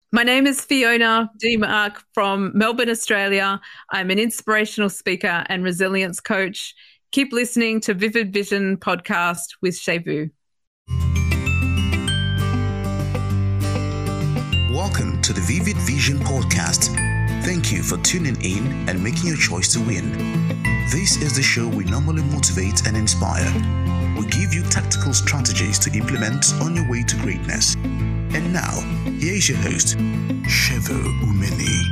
My name is Fiona Demark from Melbourne, Australia. I'm an inspirational speaker and resilience coach. Keep listening to Vivid Vision podcast with Shevu. Welcome to the Vivid Vision podcast. Thank you for tuning in and making your choice to win. This is the show we normally motivate and inspire. We give you tactical strategies to implement on your way to greatness. And now, here is your host, Shevu Umeni.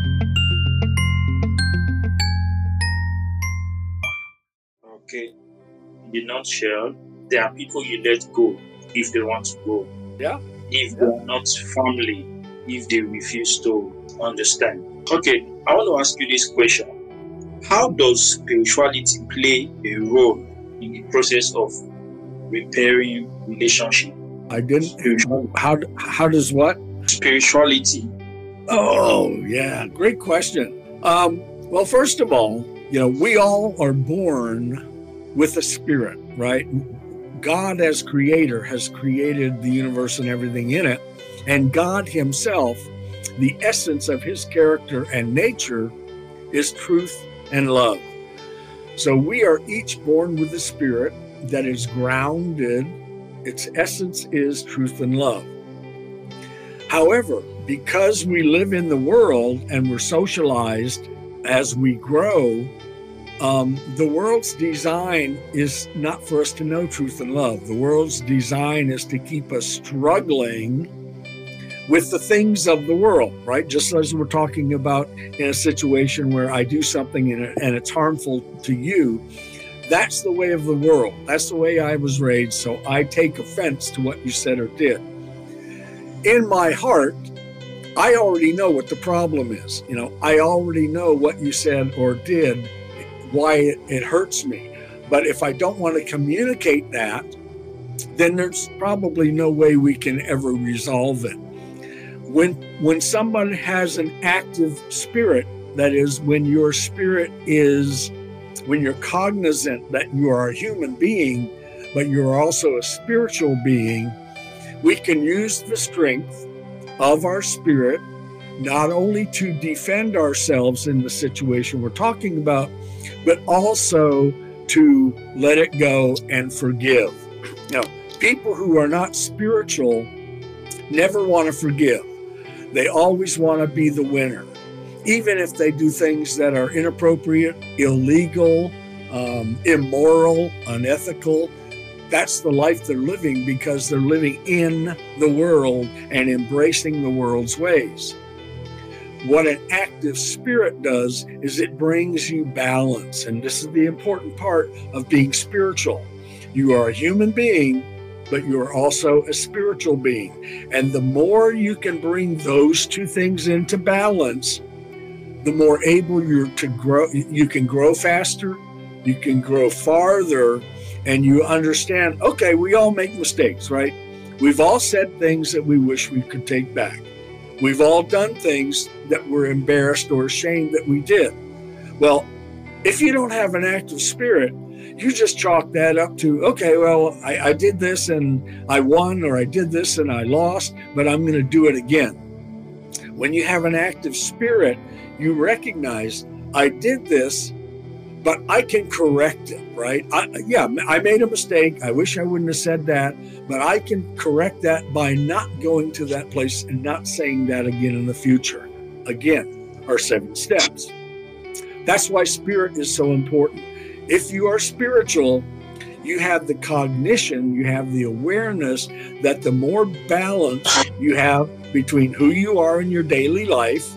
Okay, in the nutshell, there are people you let go if they want to go. Yeah. If they are not family, if they refuse to understand. Okay, I want to ask you this question. How does spirituality play a role in the process of repairing relationship? I didn't. How does what? Spirituality. Oh, yeah. Great question. Well, first of all, we all are born with a spirit, right? God as creator has created the universe and everything in it. And God himself, the essence of his character and nature is truth and love. So we are each born with a spirit that is grounded. Its essence is truth and love. However, because we live in the world and we're socialized as we grow, the world's design is not for us to know truth and love. The world's design is to keep us struggling with the things of the world, right? Just as we're talking about in a situation where I do something and it's harmful to you, that's the way of the world. That's the way I was raised, so I take offense to what you said or did. In my heart, I already know what the problem is. I already know what you said or did, why it hurts me. But if I don't want to communicate that, then there's probably no way we can ever resolve it. When someone has an active spirit, that is, when you're cognizant that you are a human being, but you're also a spiritual being, we can use the strength of our spirit not only to defend ourselves in the situation we're talking about, but also to let it go and forgive. Now, people who are not spiritual never want to forgive. They always want to be the winner. Even if they do things that are inappropriate, illegal, immoral, unethical, that's the life they're living because they're living in the world and embracing the world's ways. What an active spirit does is it brings you balance. And this is the important part of being spiritual. You are a human being, but you are also a spiritual being. And the more you can bring those two things into balance, the more able you're to grow. You can grow faster, you can grow farther, and you understand, okay, we all make mistakes, right? We've all said things that we wish we could take back. We've all done things that we're embarrassed or ashamed that we did. Well, if you don't have an active spirit, you just chalk that up to, okay, well, I did this and I won, or I did this and I lost, but I'm going to do it again. When you have an active spirit, you recognize, I did this, but I can correct it, right? I made a mistake. I wish I wouldn't have said that, but I can correct that by not going to that place and not saying that again in the future. Again, our 7 steps. That's why spirit is so important. If you are spiritual, you have the cognition, you have the awareness that the more balance you have between who you are in your daily life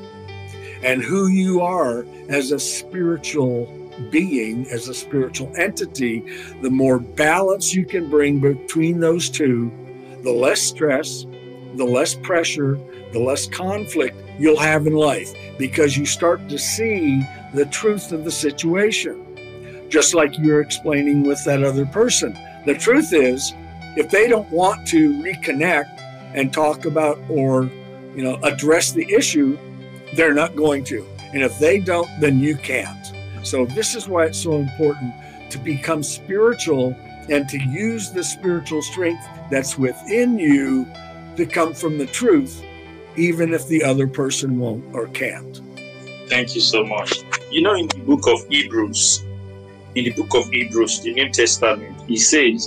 and who you are as a spiritual being, as a spiritual entity, the more balance you can bring between those two, the less stress, the less pressure, the less conflict you'll have in life, because you start to see the truth of the situation. Just like you're explaining with that other person. The truth is, if they don't want to reconnect and talk about or, address the issue, they're not going to. And if they don't, then you can't. So this is why it's so important to become spiritual and to use the spiritual strength that's within you to come from the truth even if the other person won't or can't. Thank you so much. You know, in the book of Hebrews, the New Testament, it says,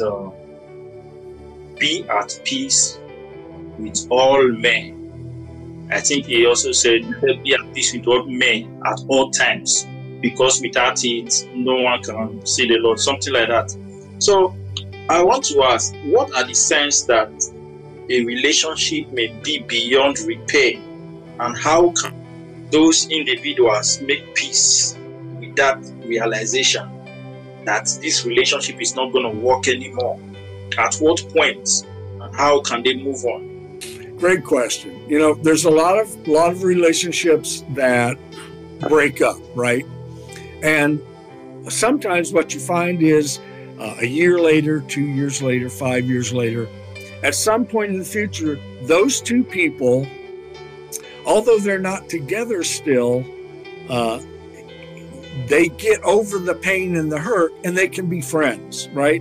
be at peace with all men. I think he also said, be at peace with all men at all times, because without it, no one can see the Lord, something like that. So I want to ask, what are the signs that a relationship may be beyond repair, and how can those individuals make peace with that realization that this relationship is not going to work anymore? At what point, and how can they move on? Great question. You know, there's a lot of relationships that break up, right? And sometimes what you find is a year later, 2 years later, 5 years later, at some point in the future, those two people, although they're not together still, they get over the pain and the hurt, and they can be friends, right?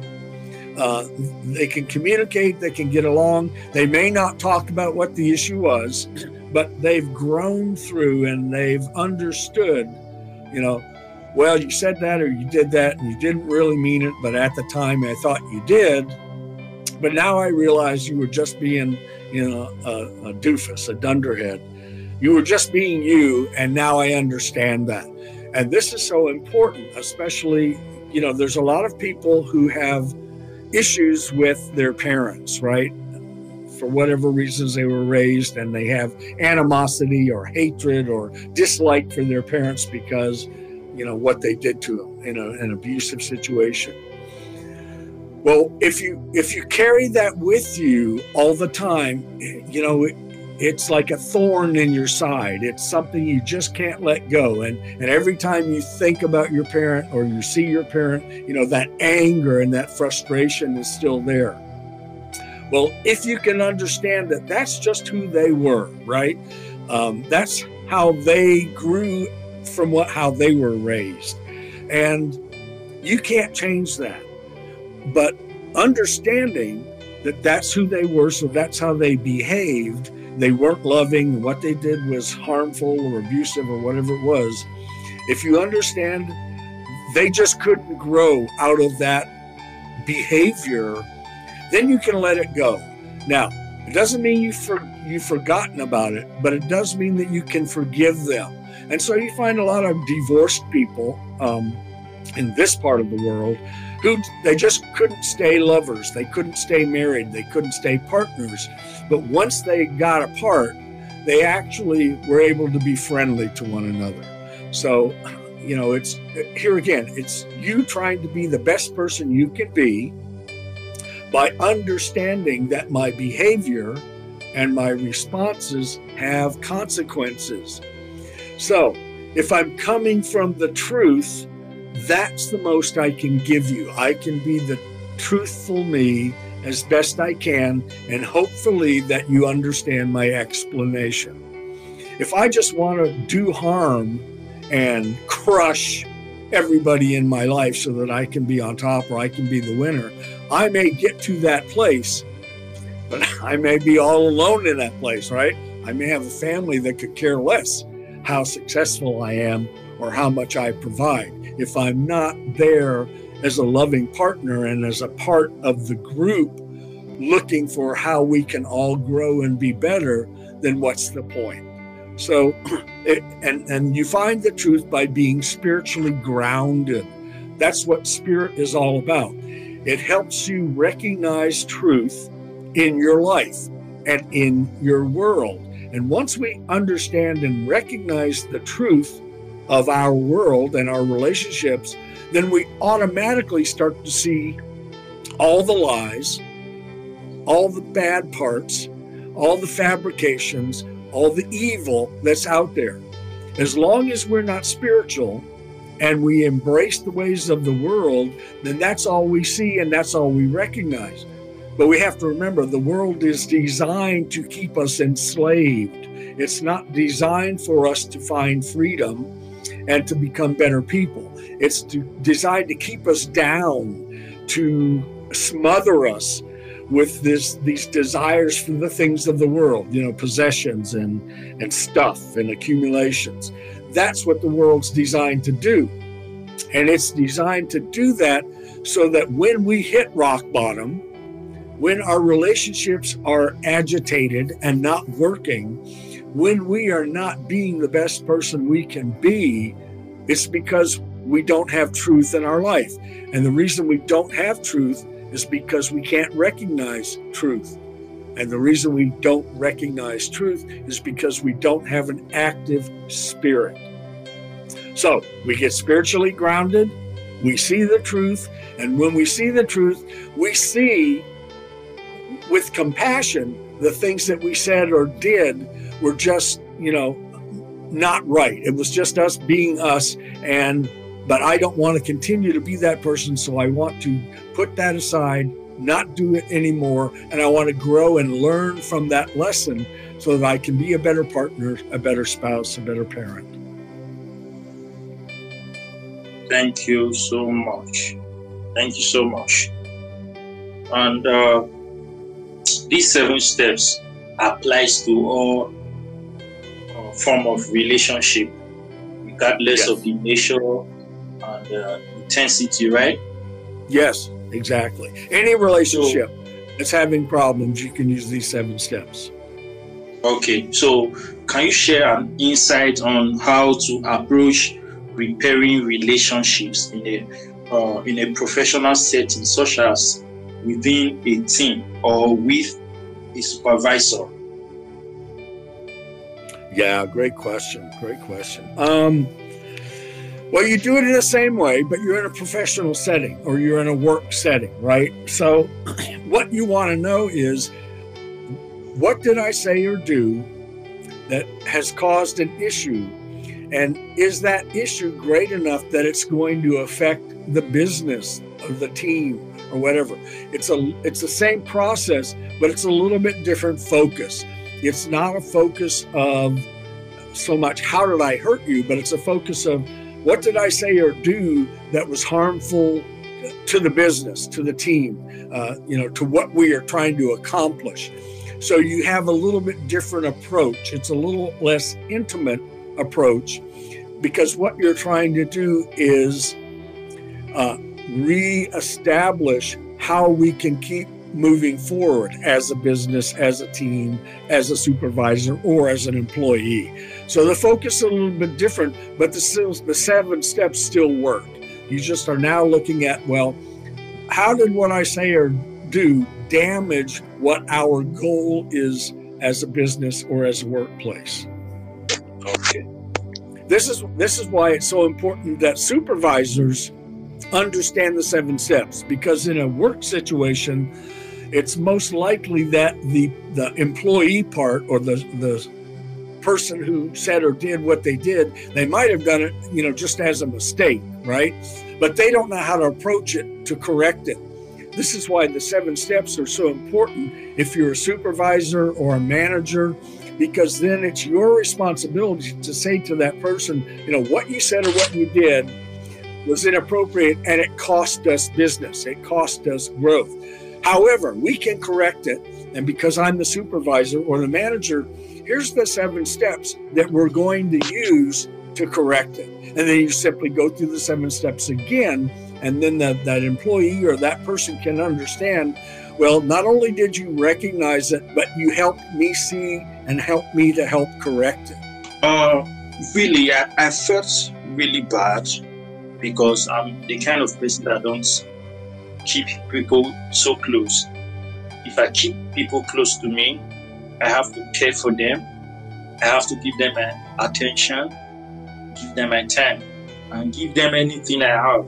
They can communicate, they can get along. They may not talk about what the issue was, but they've grown through and they've understood, you know, well, you said that or you did that and you didn't really mean it, but at the time I thought you did. But now I realize you were just being, you know, a doofus, a dunderhead. You were just being you, and now I understand that. And this is so important, especially, you know, there's a lot of people who have issues with their parents, right? For whatever reasons they were raised, and they have animosity or hatred or dislike for their parents because, you know, what they did to them in an abusive situation. Well, if you carry that with you all the time, you know, it's like a thorn in your side. It's something you just can't let go. And every time you think about your parent or you see your parent, you know, that anger and that frustration is still there. Well, if you can understand that that's just who they were, right? That's how they grew from how they were raised. And you can't change that. But understanding that that's who they were, so that's how they behaved, they weren't loving, what they did was harmful or abusive or whatever it was. If you understand they just couldn't grow out of that behavior, then you can let it go. Now, it doesn't mean you've forgotten about it, but it does mean that you can forgive them. And so you find a lot of divorced people in this part of the world who they just couldn't stay lovers. They couldn't stay married. They couldn't stay partners. But once they got apart, they actually were able to be friendly to one another. So, you know, it's here again, it's you trying to be the best person you can be by understanding that my behavior and my responses have consequences. So if I'm coming from the truth, that's the most I can give you. I can be the truthful me as best I can, and hopefully that you understand my explanation. If I just want to do harm and crush everybody in my life so that I can be on top or I can be the winner, I may get to that place, but I may be all alone in that place, right? I may have a family that could care less how successful I am or how much I provide. If I'm not there as a loving partner and as a part of the group looking for how we can all grow and be better, then what's the point? So, and you find the truth by being spiritually grounded. That's what spirit is all about. It helps you recognize truth in your life and in your world. And once we understand and recognize the truth of our world and our relationships, then we automatically start to see all the lies, all the bad parts, all the fabrications, all the evil that's out there. As long as we're not spiritual and we embrace the ways of the world, then that's all we see and that's all we recognize. But we have to remember the world is designed to keep us enslaved. It's not designed for us to find freedom and to become better people. It's designed to keep us down, to smother us with these desires for the things of the world, possessions and stuff and accumulations. That's what the world's designed to do. And it's designed to do that so that when we hit rock bottom, when our relationships are agitated and not working, when we are not being the best person we can be, it's because we don't have truth in our life. And the reason we don't have truth is because we can't recognize truth. And the reason we don't recognize truth is because we don't have an active spirit. So we get spiritually grounded, we see the truth, and when we see the truth, we see with compassion the things that we said or did were just, not right. It was just us being us, but I don't want to continue to be that person, so I want to put that aside, not do it anymore, and I want to grow and learn from that lesson so that I can be a better partner, a better spouse, a better parent. Thank you so much. Thank you so much. And these 7 steps applies to all form of relationship, regardless of the nature and intensity, right? Yes, exactly. Any relationship that's having problems, you can use these 7 steps. Okay, so can you share an insight on how to approach repairing relationships in a professional setting, such as within a team or with a supervisor? Yeah, great question. Well, you do it in the same way, but you're in a professional setting or you're in a work setting, right? So what you want to know is, what did I say or do that has caused an issue? And is that issue great enough that it's going to affect the business of the team or whatever? It's the same process, but it's a little bit different focus. It's not a focus of so much, how did I hurt you? But it's a focus of, what did I say or do that was harmful to the business, to the team, to what we are trying to accomplish. So you have a little bit different approach. It's a little less intimate approach, because what you're trying to do is reestablish how we can keep moving forward as a business, as a team, as a supervisor, or as an employee. So the focus is a little bit different, but the 7 steps still work. You just are now looking at, well, how did what I say or do damage what our goal is as a business or as a workplace? Okay. This is why it's so important that supervisors understand the 7 steps, because in a work situation, it's most likely that the employee part, or the person who said or did what they did, they might have done it, just as a mistake, right? But they don't know how to approach it to correct it. This is why the 7 steps are so important if you're a supervisor or a manager, because then it's your responsibility to say to that person, what you said or what you did was inappropriate, and it cost us business. It cost us growth. However, we can correct it. And because I'm the supervisor or the manager, here's the 7 steps that we're going to use to correct it. And then you simply go through the 7 steps again. And then that employee or that person can understand, well, not only did you recognize it, but you helped me see and helped me to help correct it. Really, I felt really bad, because I'm the kind of person that don't keep people so close. If I keep people close to me, I have to care for them. I have to give them my attention, give them my time, and give them anything I have.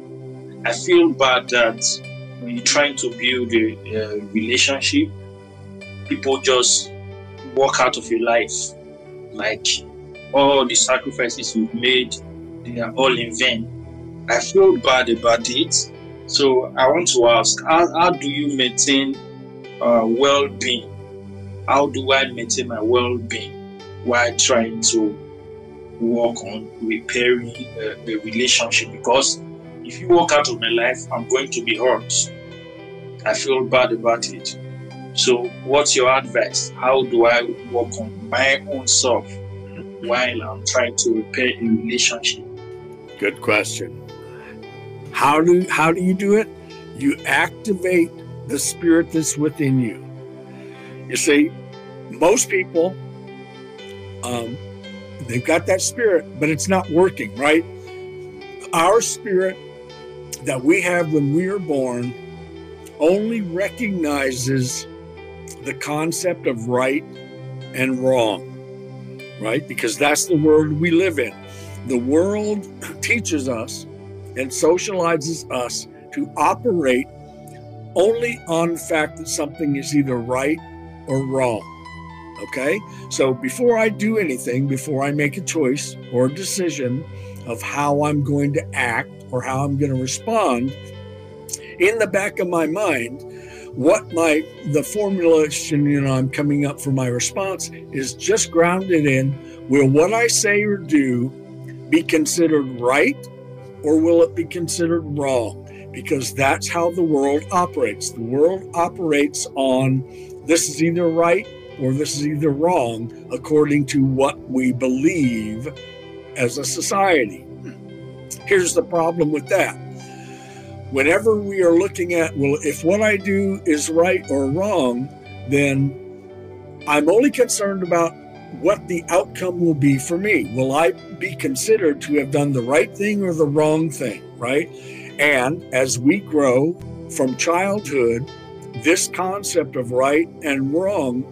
I feel bad that when you're trying to build a relationship, people just walk out of your life. Like, all the sacrifices you've made, they are all in vain. I feel bad about it. So I want to ask, how do you maintain well-being? How do I maintain my well-being while trying to work on repairing the relationship? Because if you walk out of my life, I'm going to be hurt. I feel bad about it. So what's your advice? How do I work on my own self while I'm trying to repair a relationship? Good question. How do you do it? You activate the spirit that's within you. You see, most people, they've got that spirit, but it's not working, right? Our spirit that we have when we are born only recognizes the concept of right and wrong, right? Because that's the world we live in. The world teaches us and socializes us to operate only on the fact that something is either right or wrong, okay? So before I do anything, before I make a choice or a decision of how I'm going to act or how I'm going to respond, in the back of my mind, the formulation, I'm coming up for my response is just grounded in, will what I say or do be considered right or will it be considered wrong? Because that's how the world operates. The world operates on this is either right or this is either wrong according to what we believe as a society. Here's the problem with that. Whenever we are looking at, well, if what I do is right or wrong, then I'm only concerned about what the outcome will be for me. Will I be considered to have done the right thing or the wrong thing, right? And as we grow from childhood, this concept of right and wrong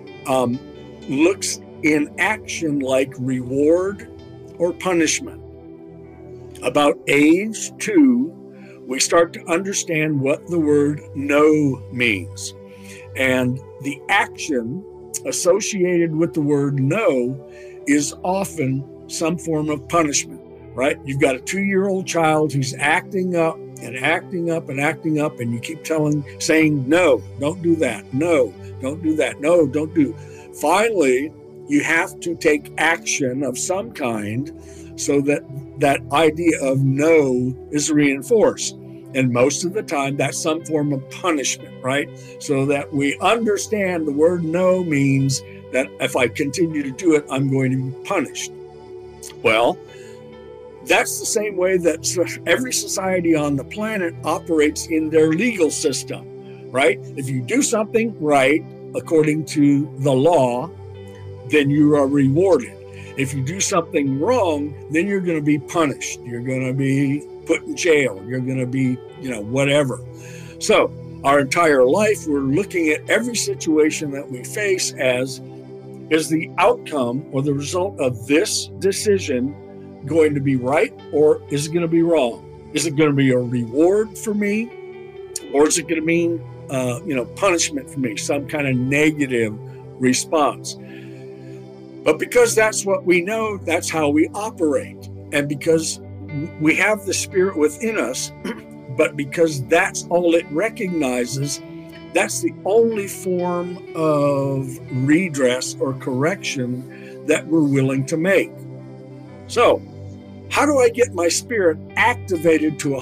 looks in action like reward or punishment. About age 2, we start to understand what the word no means. And the action associated with the word no is often some form of punishment, right? You've got a 2-year-old child who's acting up and acting up and acting up, and you keep saying, no, don't do that. No, don't do that. No, don't do. Finally, you have to take action of some kind so that that idea of no is reinforced. And most of the time, that's some form of punishment, right? So that we understand the word no means that if I continue to do it, I'm going to be punished. Well, that's the same way that every society on the planet operates in their legal system, right? If you do something right, according to the law, then you are rewarded. If you do something wrong, then you're going to be punished. You're going to be put in jail. You're going to be, whatever. So our entire life, we're looking at every situation that we face as, is the outcome or the result of this decision going to be right or is it going to be wrong? Is it going to be a reward for me or is it going to mean, punishment for me, some kind of negative response? But because that's what we know, that's how we operate. And because we have the spirit within us, but because that's all it recognizes, that's the only form of redress or correction that we're willing to make. So, how do I get my spirit activated to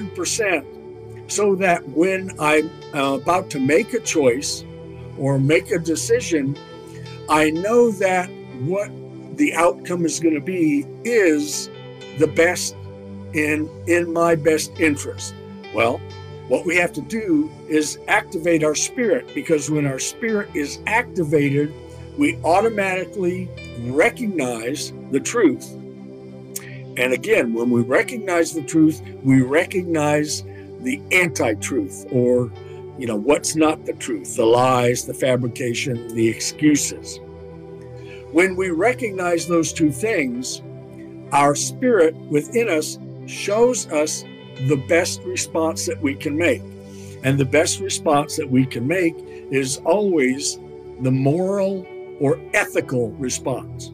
100% so that when I'm about to make a choice or make a decision, I know that what the outcome is going to be is the best in my best interest? Well, what we have to do is activate our spirit, because when our spirit is activated, we automatically recognize the truth. And again, when we recognize the truth, we recognize the anti-truth, or, what's not the truth, the lies, the fabrication, the excuses. When we recognize those two things, our spirit within us shows us the best response that we can make. And the best response that we can make is always the moral or ethical response.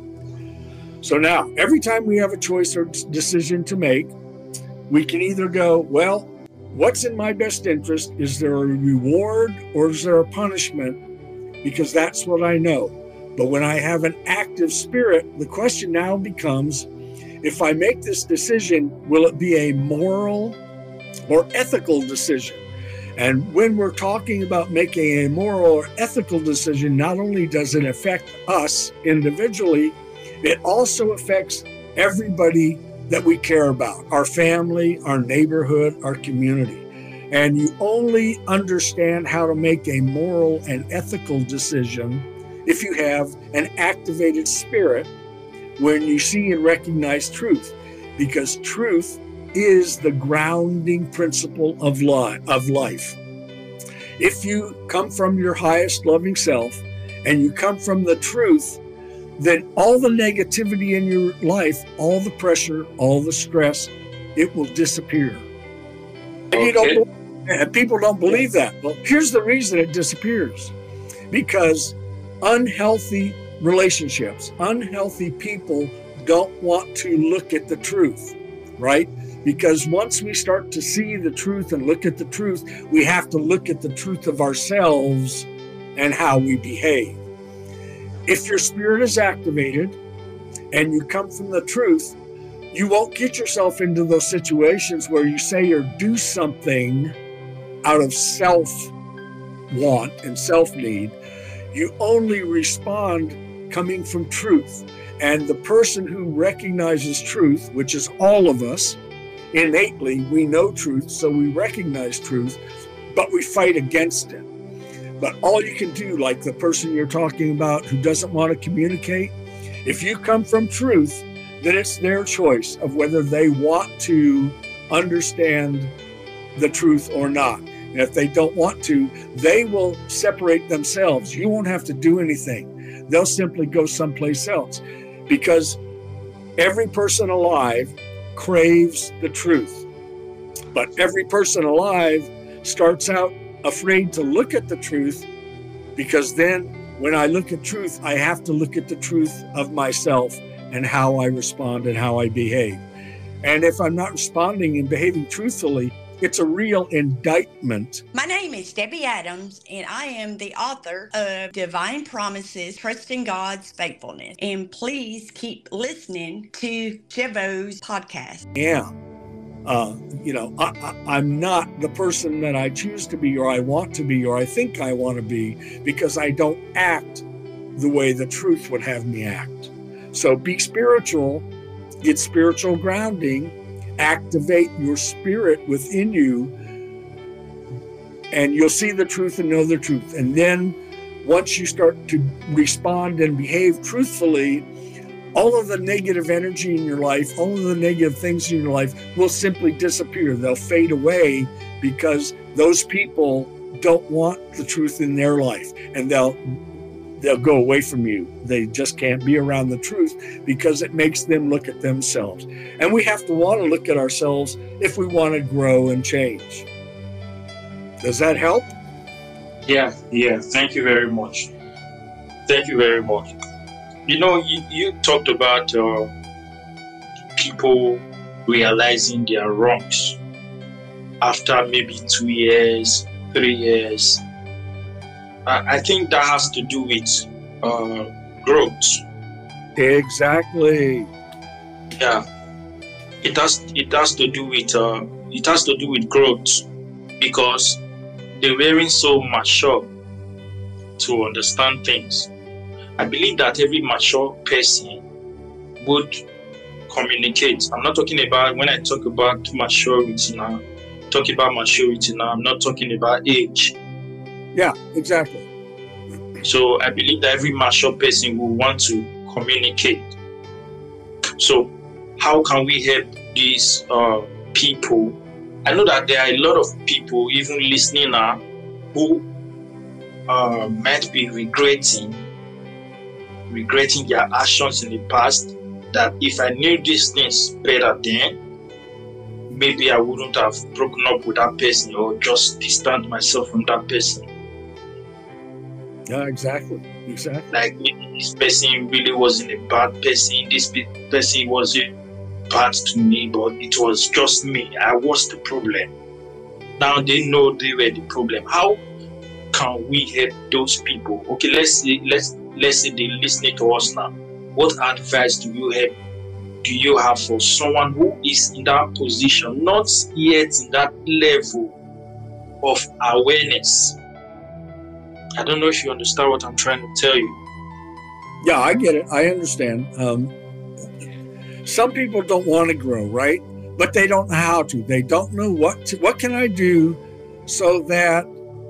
So now, every time we have a choice or decision to make, we can either go, well, what's in my best interest? Is there a reward or is there a punishment? Because that's what I know. But when I have an active spirit, the question now becomes, if I make this decision, will it be a moral or ethical decision? And when we're talking about making a moral or ethical decision, not only does it affect us individually, it also affects everybody that we care about, our family, our neighborhood, our community. And you only understand how to make a moral and ethical decision if you have an activated spirit when you see and recognize truth, because truth is the grounding principle of life. If you come from your highest loving self and you come from the truth, then all the negativity in your life, all the pressure, all the stress, it will disappear. And people don't believe that. Well, here's the reason it disappears. Because unhealthy relationships, unhealthy people don't want to look at the truth, right? Because once we start to see the truth and look at the truth, we have to look at the truth of ourselves and how we behave. If your spirit is activated and you come from the truth, you won't get yourself into those situations where you say or do something out of self-want and self-need. You only respond coming from truth. And the person who recognizes truth, which is all of us, innately, we know truth, so we recognize truth, but we fight against it. But all you can do, like the person you're talking about who doesn't want to communicate, if you come from truth, then it's their choice of whether they want to understand the truth or not. And if they don't want to, they will separate themselves. You won't have to do anything. They'll simply go someplace else, because every person alive craves the truth. But every person alive starts out afraid to look at the truth, because then when I look at truth, I have to look at the truth of myself and how I respond and how I behave. And if I'm not responding and behaving truthfully, it's a real indictment. My name is Debbie Adams, and I am the author of Divine Promises, Trusting God's Faithfulness. And please keep listening to Chevo's podcast. Yeah. I'm not the person that I choose to be, or I want to be, or I think I want to be, because I don't act the way the truth would have me act. So be spiritual, get spiritual grounding, activate your spirit within you, and you'll see the truth and know the truth. And then once you start to respond and behave truthfully, all of the negative energy in your life, all of the negative things in your life will simply disappear. They'll fade away, because those people don't want the truth in their life, and they'll go away from you. They just can't be around the truth because it makes them look at themselves. And we have to want to look at ourselves if we want to grow and change. Does that help? Yeah. Thank you very much. Thank you very much. You talked about people realizing their wrongs after maybe 2 years, 3 years. I think that has to do with growth. Exactly. Yeah, it has to do with growth, because they weren't so mature to understand things. I believe that every mature person would communicate. I'm not talking about, when I talk about maturity now, I'm not talking about age. Yeah, exactly. So I believe that every mature person will want to communicate. So how can we help these people? I know that there are a lot of people even listening now who might be regretting their actions in the past, that if I knew these things better then, maybe I wouldn't have broken up with that person or just distanced myself from that person. Yeah, exactly. Like, maybe this person really wasn't a bad person, this person wasn't bad to me, but it was just me. I was the problem. Now they know they were the problem. How can we help those people? Okay, let's say they're listening to us now. What advice do you have for someone who is in that position, not yet in that level, of awareness. I don't know if you understand what I'm trying to tell you. Yeah, I get it. I understand. Some people don't want to grow, right? But they don't know how to. They don't know what can I do so that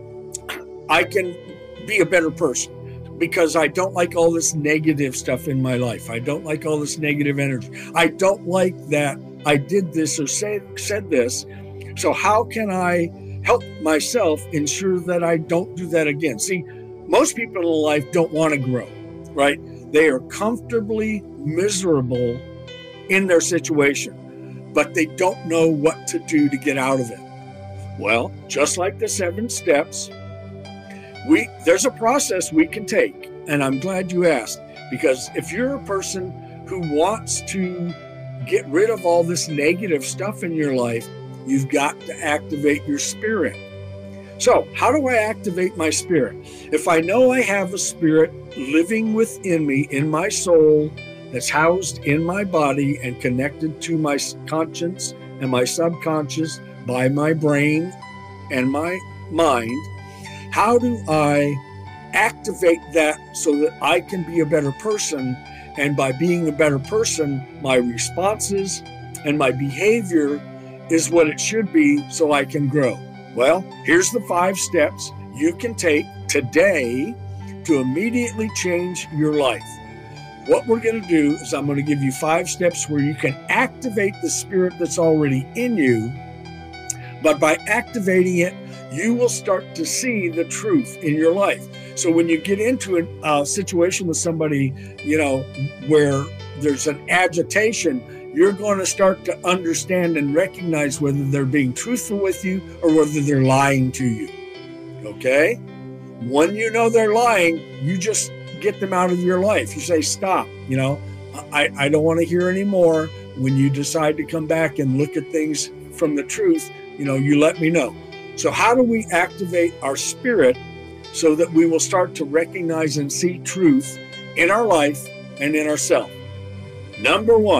I can be a better person, because I don't like all this negative stuff in my life. I don't like all this negative energy. I don't like that I did this or said this. So how can I help myself ensure that I don't do that again? See, most people in life don't want to grow, right? They are comfortably miserable in their situation, but they don't know what to do to get out of it. Well, just like the 7 steps, there's a process we can take. And I'm glad you asked, because if you're a person who wants to get rid of all this negative stuff in your life, you've got to activate your spirit. So how do I activate my spirit? If I know I have a spirit living within me, in my soul, that's housed in my body and connected to my conscience and my subconscious by my brain and my mind, how do I activate that so that I can be a better person? And by being a better person, my responses and my behavior is what it should be so I can grow. Well, here's the 5 steps you can take today to immediately change your life. What we're going to do is I'm going to give you 5 steps where you can activate the spirit that's already in you. But by activating it, you will start to see the truth in your life. So when you get into a situation with somebody, where there's an agitation, you're going to start to understand and recognize whether they're being truthful with you or whether they're lying to you. Okay? When you know they're lying, you just get them out of your life. You say, stop, I don't want to hear anymore. When you decide to come back and look at things from the truth, you let me know. So how do we activate our spirit so that we will start to recognize and see truth in our life and in ourselves? Number 1,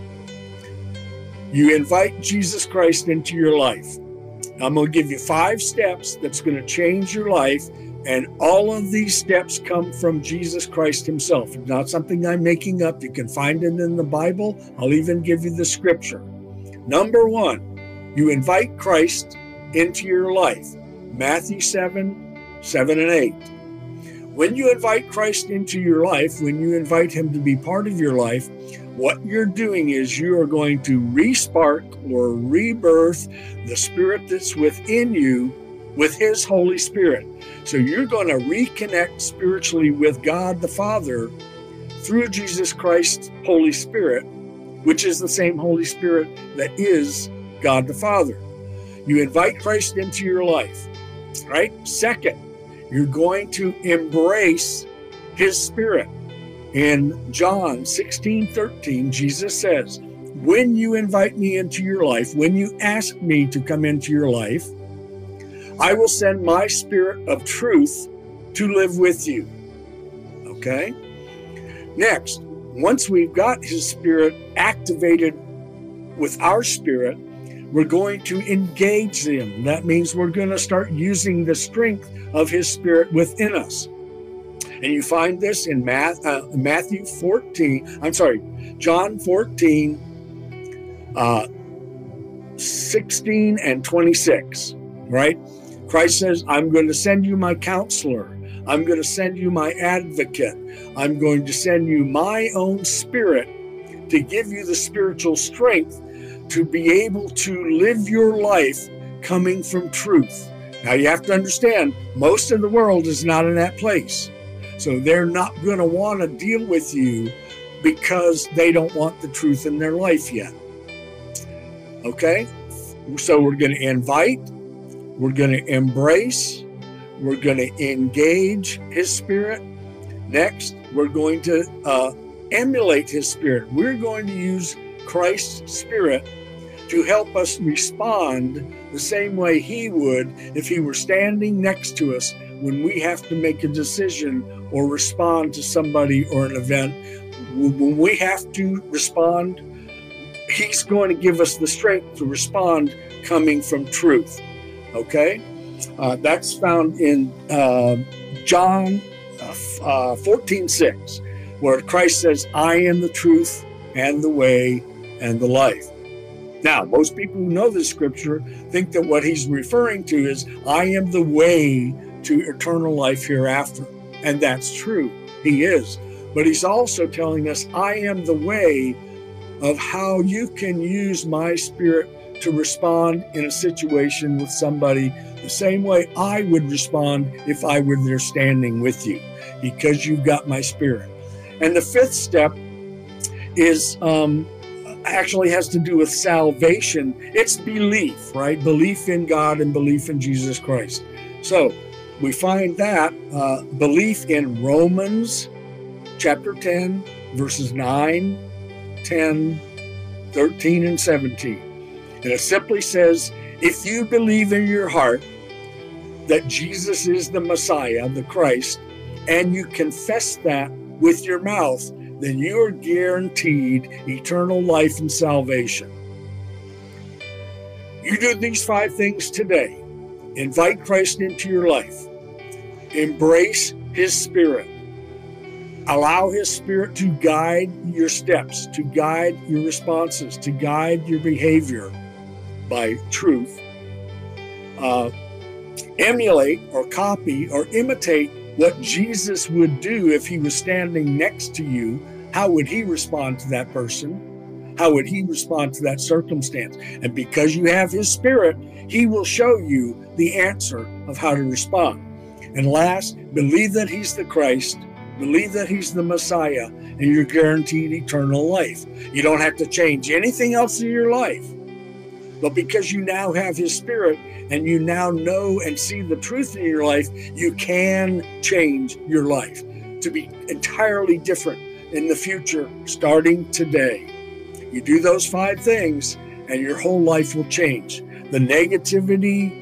you invite Jesus Christ into your life. I'm going to give you 5 steps that's going to change your life. And all of these steps come from Jesus Christ himself. It's not something I'm making up. You can find it in the Bible. I'll even give you the scripture. Number 1, you invite Christ into your life. Matthew 7:7 and 8. When you invite Christ into your life, when you invite him to be part of your life, what you're doing is you are going to respark or rebirth the spirit that's within you with his Holy Spirit. So you're going to reconnect spiritually with God the Father through Jesus Christ's Holy Spirit, which is the same Holy Spirit that is God the Father. You invite Christ into your life, right? Second, you're going to embrace his Spirit. In John 16:13, Jesus says, when you invite me into your life, when you ask me to come into your life, I will send my Spirit of truth to live with you. Okay? Next, once we've got his Spirit activated with our spirit, we're going to engage him. That means we're going to start using the strength of his Spirit within us. And you find this in John 14, 16 and 26, right? Christ says, I'm going to send you my counselor. I'm going to send you my advocate. I'm going to send you my own Spirit to give you the spiritual strength to be able to live your life coming from truth. Now you have to understand, most of the world is not in that place. So they're not going to want to deal with you because they don't want the truth in their life yet. Okay? So we're going to invite, we're going to embrace, we're going to engage his Spirit. Next, we're going to emulate his Spirit. We're going to use Christ's Spirit to help us respond the same way he would if he were standing next to us when we have to make a decision or respond to somebody or an event. When we have to respond, he's going to give us the strength to respond coming from truth. Okay? That's found in John 14:6, where Christ says, I am the truth and the way and the life. Now, most people who know this scripture think that what he's referring to is, I am the way to eternal life hereafter. And that's true. He is. But he's also telling us, I am the way of how you can use my spirit to respond in a situation with somebody the same way I would respond if I were there standing with you, because you've got my spirit. And the fifth step is actually has to do with salvation. It's belief, right? Belief in God and belief in Jesus Christ. So we find that belief in Romans chapter 10, verses 9, 10, 13, and 17. And it simply says, if you believe in your heart that Jesus is the Messiah, the Christ, and you confess that with your mouth, then you are guaranteed eternal life and salvation. You do these 5 things today. Invite Christ into your life. Embrace his spirit. Allow his spirit to guide your steps, to guide your responses, to guide your behavior by truth. Emulate or copy or imitate what Jesus would do if he was standing next to you. How would he respond to that person? How would he respond to that circumstance? And because you have his spirit, he will show you the answer of how to respond. And last, believe that he's the Christ, believe that he's the Messiah, and you're guaranteed eternal life. You don't have to change anything else in your life. But because you now have his spirit and you now know and see the truth in your life, you can change your life to be entirely different in the future, starting today. You do those 5 things and your whole life will change. The negativity,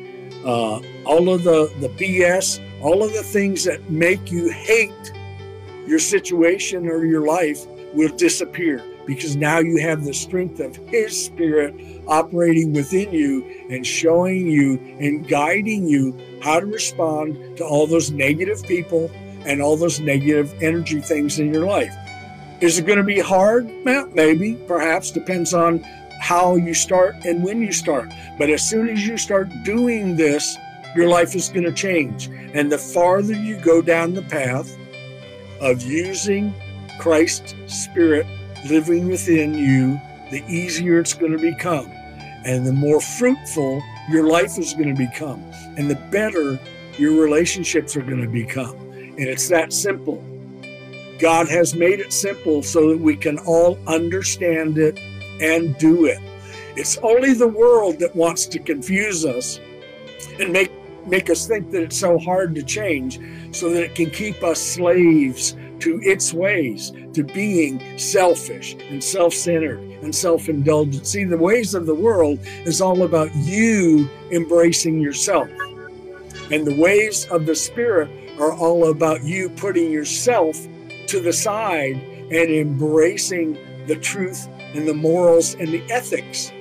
all of the BS, all of the things that make you hate your situation or your life will disappear, because now you have the strength of his spirit operating within you and showing you and guiding you how to respond to all those negative people and all those negative energy things in your life. Is it going to be hard? Well, maybe, perhaps, depends on how you start and when you start. But as soon as you start doing this, your life is going to change. And the farther you go down the path of using Christ's Spirit living within you, the easier it's going to become. And the more fruitful your life is going to become. And the better your relationships are going to become. And it's that simple. God has made it simple so that we can all understand it and do it. It's only the world that wants to confuse us and make us think that it's so hard to change, so that it can keep us slaves to its ways, to being selfish and self-centered and self-indulgent. See, the ways of the world is all about you embracing yourself. And the ways of the Spirit are all about you putting yourself to the side and embracing the truth and the morals and the ethics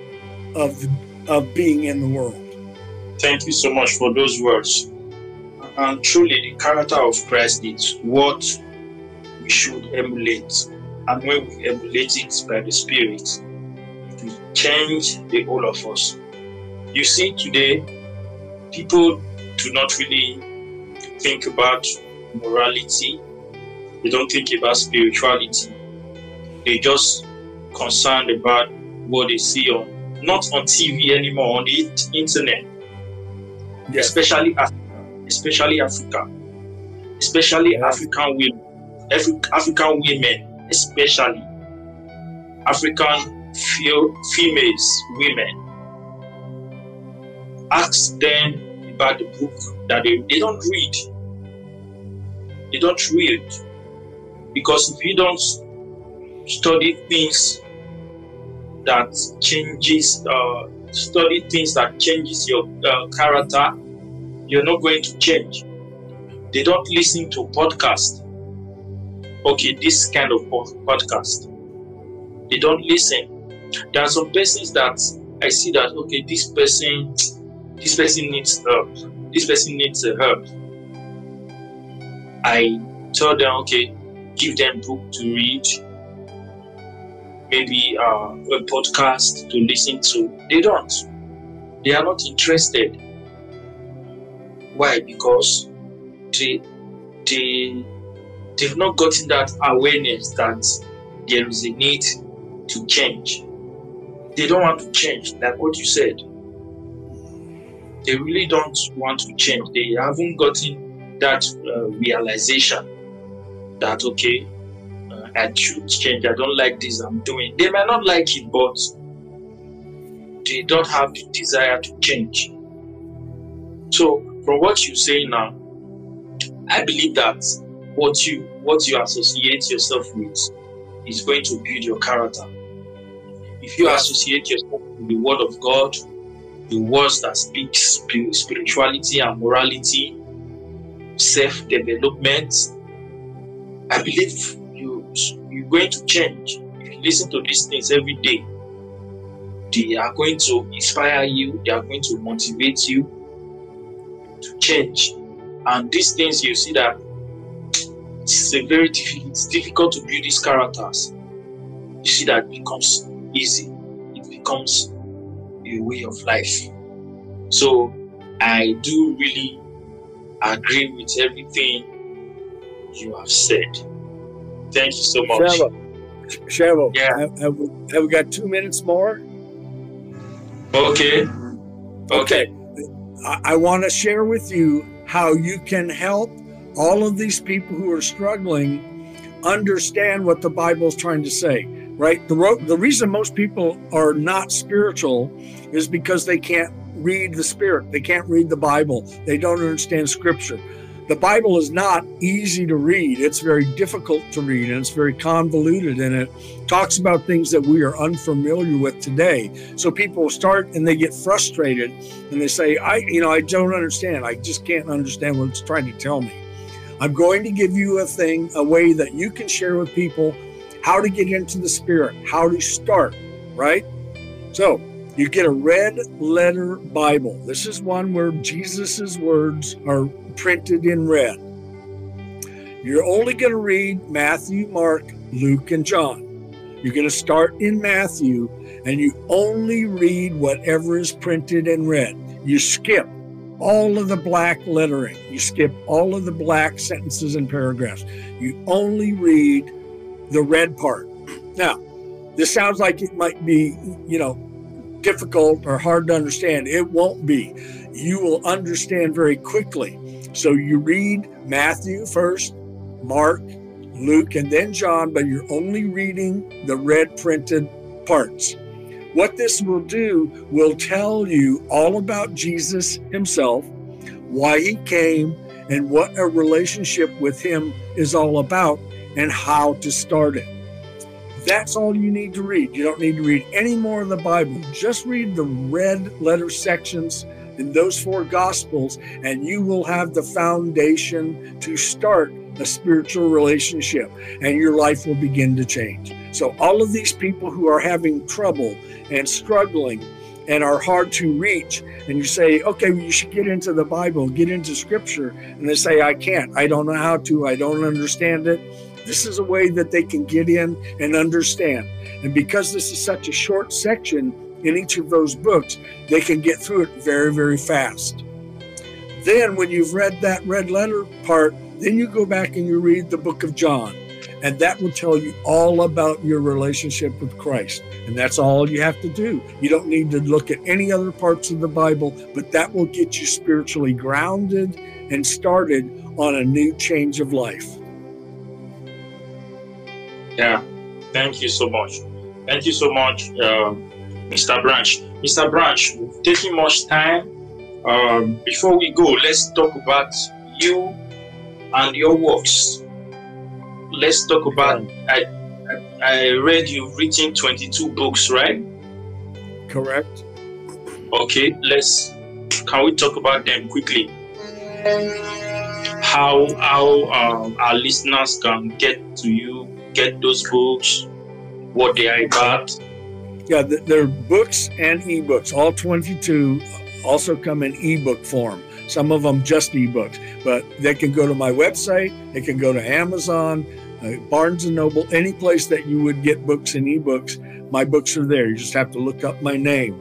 of being in the world. Thank you so much for those words. And truly, the character of Christ is what we should emulate. And when we emulate it by the Spirit, it will change the whole of us. You see, today, people do not really think about morality. They don't think about spirituality. They just concerned about what they see not on TV anymore, on the internet. Yes. Especially Africa, especially yes. African women, especially African females, women. Ask them about the book that they don't read. They don't read, because if you don't study things that changes your character, you're not going to change. They don't listen to podcasts. Okay, this kind of podcast. They don't listen. There are some persons that I see that, okay, this person needs help. this person needs help. I tell them, okay, give them book to read, maybe a podcast to listen to. They don't. They are not interested. Why? Because they've not gotten that awareness that there is a need to change. They don't want to change, like what you said. They really don't want to change. They haven't gotten that realization that, okay, I should change. I don't like this I'm doing. They might not like it, but they don't have the desire to change. So, from what you say now, I believe that what you associate yourself with is going to build your character. If you associate yourself with the Word of God, the words that speak spirituality and morality, self-development, I believe you're going to change. If you listen to these things every day, they are going to inspire you, they are going to motivate you to change. And these things, you see that it's difficult to build these characters. You see that it becomes easy. It becomes a way of life. So I do really agree with everything you have said. Thank you so much. Shavo, yeah. Have we got 2 minutes more? Okay. I want to share with you how you can help all of these people who are struggling understand what the Bible is trying to say, right? The reason most people are not spiritual is because they can't read the Spirit. They can't read the Bible. They don't understand Scripture. The Bible is not easy to read. It's very difficult to read, and it's very convoluted, and it talks about things that we are unfamiliar with today. So people start and they get frustrated and they say, I don't understand. I just can't understand what it's trying to tell me. I'm going to give you a way that you can share with people how to get into the Spirit, how to start, right? So you get a red letter Bible. This is one where Jesus's words are printed in red. You're only going to read Matthew, Mark, Luke, and John. You're going to start in Matthew, and you only read whatever is printed in red. You skip all of the black lettering. You skip all of the black sentences and paragraphs. You only read the red part. Now, this sounds like it might be, difficult or hard to understand. It won't be. You will understand very quickly. So you read Matthew first, Mark, Luke, and then John, but you're only reading the red printed parts. What this will do will tell you all about Jesus himself, why he came, and what a relationship with him is all about, and how to start it. That's all you need to read. You don't need to read any more of the Bible. Just read the red letter sections in those 4 Gospels, and you will have the foundation to start a spiritual relationship, and your life will begin to change. So all of these people who are having trouble and struggling and are hard to reach, and you say, okay, well, you should get into the Bible, get into Scripture, and they say, I can't, I don't know how to, I don't understand it. This is a way that they can get in and understand. And because this is such a short section in each of those books, they can get through it very, very fast. Then when you've read that red letter part, then you go back and you read the book of John. And that will tell you all about your relationship with Christ. And that's all you have to do. You don't need to look at any other parts of the Bible, but that will get you spiritually grounded and started on a new change of life. Yeah, thank you so much. Thank you so much, Mr. Branch. Mr. Branch, we've taken much time. Before we go, let's talk about you and your works. Let's talk about, I read you've written 22 books, right? Correct. Okay, can we talk about them quickly? How our listeners can get to you, get those books, what they are about. Yeah, they're books and ebooks. All 22 also come in ebook form. some of them just ebooks. But they can go to my website, they can go to Amazon, Barnes & Noble, any place that you would get books and ebooks. My books are there. You just have to look up my name.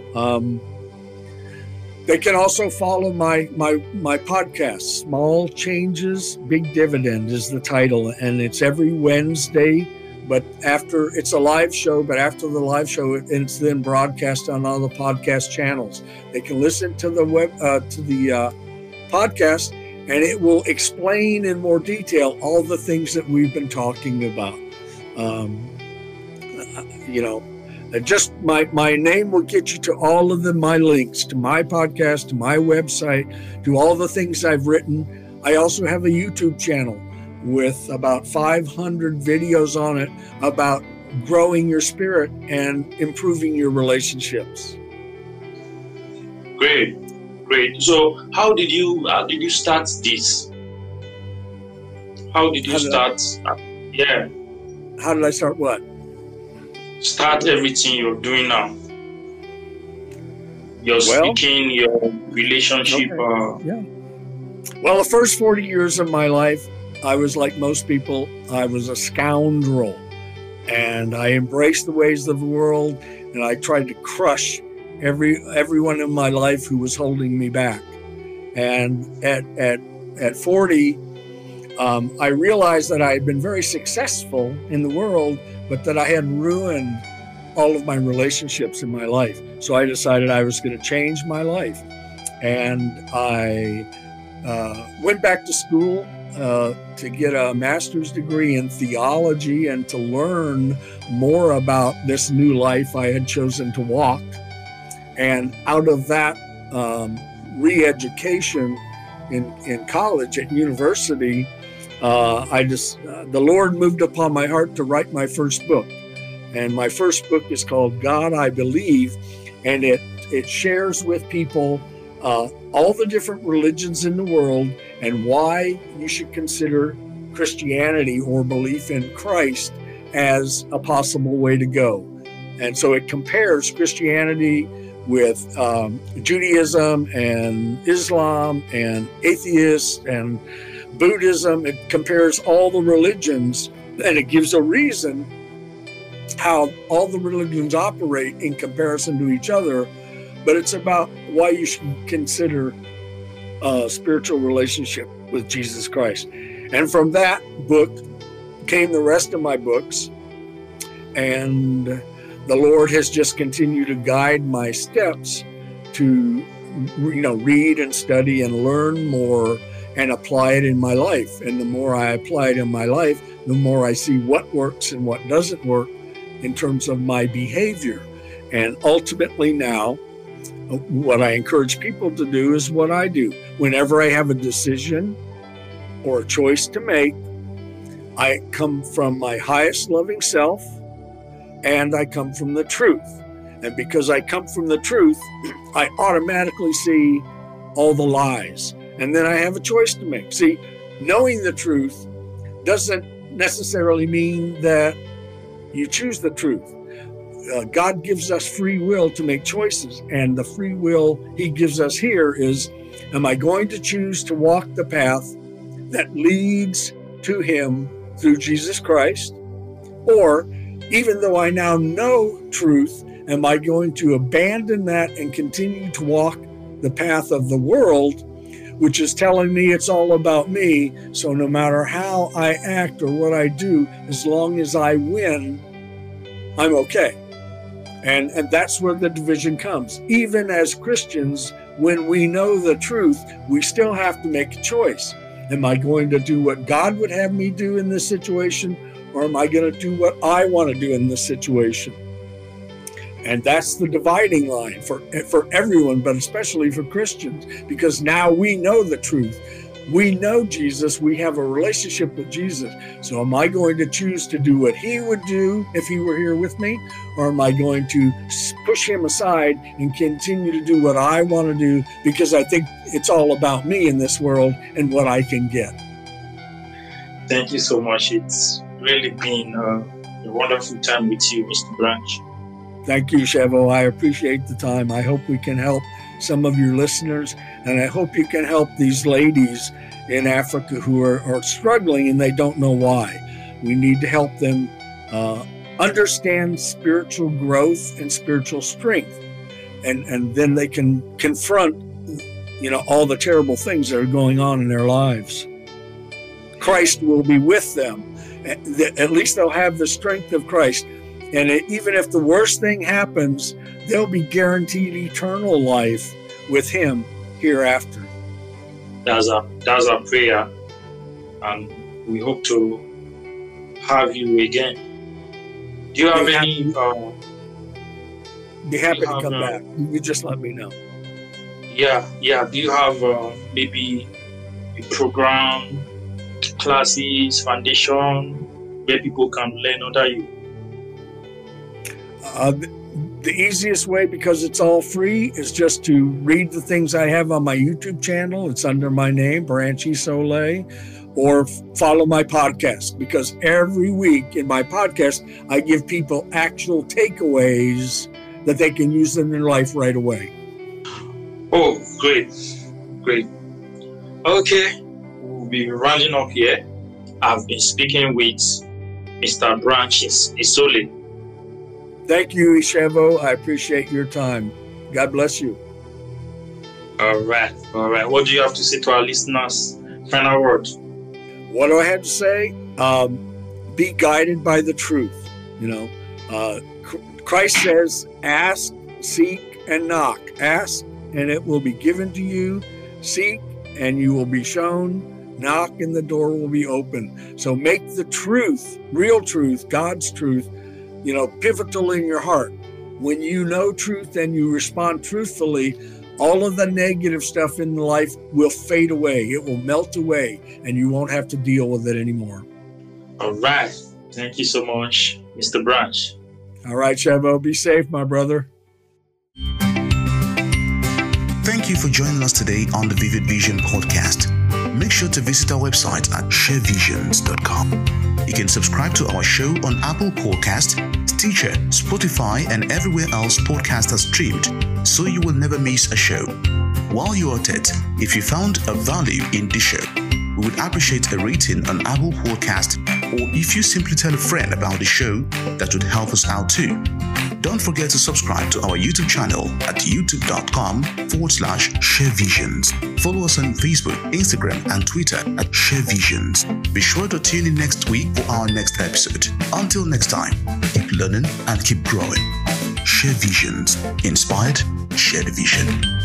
They can also follow my podcast, Small Changes, Big Dividend is the title, and it's every Wednesday. But it's a live show, but after the live show, it's then broadcast on all the podcast channels. They can listen to the podcast, and it will explain in more detail all the things that we've been talking about. Just my name will get you to all of my links, to my podcast, to my website, to all the things I've written. I also have a YouTube channel with about 500 videos on it about growing your spirit and improving your relationships. Great. So how did you start this? How did you start? Yeah. How did I start what? Start everything you're doing now. Your speaking, your relationship. Okay. Well, the first 40 years of my life, I was like most people. I was a scoundrel, and I embraced the ways of the world, and I tried to crush everyone in my life who was holding me back. And at 40, I realized that I had been very successful in the world, but that I had ruined all of my relationships in my life. So I decided I was going to change my life, and I went back to school to get a master's degree in theology and to learn more about this new life I had chosen to walk. And out of that re-education in college, at university, the Lord moved upon my heart to write my first book. And my first book is called God, I Believe, and it shares with people all the different religions in the world and why you should consider Christianity or belief in Christ as a possible way to go. And so it compares Christianity with Judaism and Islam and atheists and Buddhism. It compares all the religions, and it gives a reason how all the religions operate in comparison to each other. But it's about why you should consider a spiritual relationship with Jesus Christ. And from that book came the rest of my books. And the Lord has just continued to guide my steps to, read and study and learn more and apply it in my life. And the more I apply it in my life, the more I see what works and what doesn't work in terms of my behavior. And ultimately now, what I encourage people to do is what I do. Whenever I have a decision or a choice to make, I come from my highest loving self, and I come from the truth. And because I come from the truth, I automatically see all the lies. And then I have a choice to make. See, knowing the truth doesn't necessarily mean that you choose the truth. God gives us free will to make choices, and the free will he gives us here is, am I going to choose to walk the path that leads to him through Jesus Christ? Or, even though I now know truth, am I going to abandon that and continue to walk the path of the world, which is telling me it's all about me, so no matter how I act or what I do, as long as I win, I'm okay. And that's where the division comes. Even as Christians, when we know the truth, we still have to make a choice. Am I going to do what God would have me do in this situation, or am I going to do what I want to do in this situation? And that's the dividing line for everyone, but especially for Christians, because now we know the truth. We know Jesus. We have a relationship with Jesus. So am I going to choose to do what he would do if he were here with me? Or am I going to push him aside and continue to do what I want to do because I think it's all about me in this world and what I can get? Thank you so much. It's really been a wonderful time with you, Mr. Branch. Thank you, Shevo. I appreciate the time. I hope we can help some of your listeners, and I hope you can help these ladies in Africa who are struggling and they don't know why. We need to help them understand spiritual growth and spiritual strength, and then they can confront, all the terrible things that are going on in their lives. Christ will be with them. At least they'll have the strength of Christ. And even if the worst thing happens, they'll be guaranteed eternal life with Him hereafter. That's our prayer. And we hope to have you again. Do you have any... Be happy to come back. You just let me know. Yeah. Do you have maybe a program, classes, foundation, where people can learn under you? The easiest way, because it's all free, is just to read the things I have on my YouTube channel. It's under my name, Branchy Soleil, or follow my podcast, because every week in my podcast, I give people actual takeaways that they can use in their life right away. Oh, great. Okay, we'll be rounding up here. I've been speaking with Mr. Branchy Soleil. Thank you, Ishevo. I appreciate your time. God bless you. All right. What do you have to say to our listeners? Final word. What do I have to say? Be guided by the truth. Christ says, ask, seek, and knock. Ask, and it will be given to you. Seek, and you will be shown. Knock, and the door will be open. So make the truth, real truth, God's truth, pivotal in your heart. When you know truth and you respond truthfully, all of the negative stuff in life will fade away. It will melt away, and you won't have to deal with it anymore. All right. Thank you so much, Mr. Branch. All right, Shevo. Be safe, my brother. Thank you for joining us today on the Vivid Vision podcast. Make sure to visit our website at sharevisions.com. You can subscribe to our show on Apple Podcast, Stitcher, Spotify, and everywhere else podcasts are streamed, so you will never miss a show. While you are at it, if you found a value in this show, we would appreciate a rating on Apple Podcast, or if you simply tell a friend about the show, that would help us out too. Don't forget to subscribe to our YouTube channel at youtube.com/sharevisions. Follow us on Facebook, Instagram, and Twitter at sharevisions. Be sure to tune in next week for our next episode. Until next time, keep learning and keep growing. Share Visions. Inspired, share the vision.